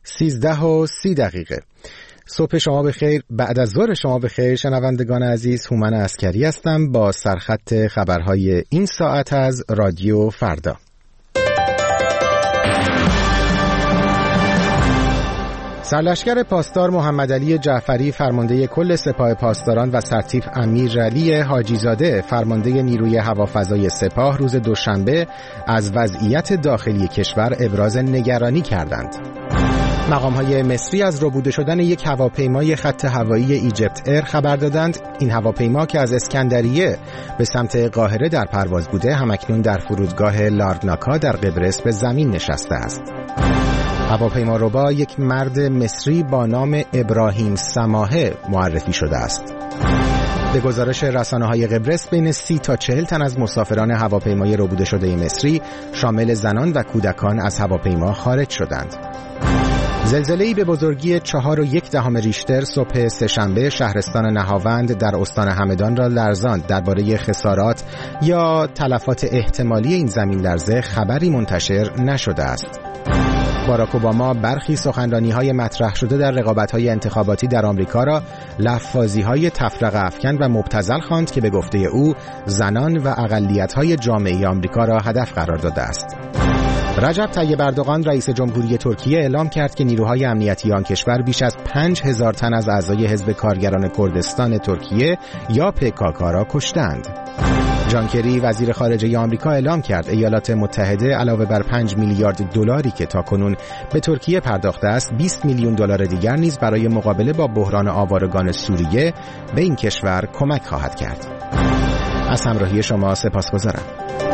13:30. صبح شما بخیر، بعد از ظهر شما بخیر شنوندگان عزیز. هومن عسکری هستم با سرخط خبرهای این ساعت از رادیو فردا. سرلشکر پاسدار محمدعلی جعفری فرمانده کل سپاه پاسداران و سرتیپ امیرعلی حاجیزاده فرمانده نیروی هوافضای سپاه روز دوشنبه از وضعیت داخلی کشور ابراز نگرانی کردند. مقام‌های مصری از ربوده شدن یک هواپیمای خط هوایی ایجپت ایر خبر دادند. این هواپیما که از اسکندریه به سمت قاهره در پرواز بوده، همکنون در فرودگاه لارناکا در قبرس به زمین نشسته است. هواپیما ربا یک مرد مصری با نام ابراهیم سماحه معرفی شده است. به گزارش رسانه‌های قبرس بین 30 تا 40 تن از مسافران هواپیمای ربوده شده مصری شامل زنان و کودکان از هواپیما خارج شدند. زلزله‌ای به بزرگی 4.1 ریشتر صبح سه‌شنبه شهرستان نهاوند در استان همدان را لرزاند. درباره خسارات یا تلفات احتمالی این زمین لرزه خبری منتشر نشده است. باراک اوباما برخی سخنرانی‌های مطرح شده در رقابت‌های انتخاباتی در آمریکا را لفاظی‌های تفرقه افکن و مبتذل خواند که به گفته او زنان و اقلیت‌های جامعه آمریکا را هدف قرار داده است. رجب طیب اردوغان رئیس جمهوری ترکیه اعلام کرد که نیروهای امنیتی آن کشور بیش از 5000 تن از اعضای حزب کارگران کردستان ترکیه یا PKK را کشتند. جان کری وزیر خارجه آمریکا اعلام کرد ایالات متحده علاوه بر 5 میلیارد دلاری که تاکنون به ترکیه پرداخته است، 20 میلیون دلار دیگر نیز برای مقابله با بحران آوارگان سوریه به این کشور کمک خواهد کرد. از همراهی شما سپاسگزارم.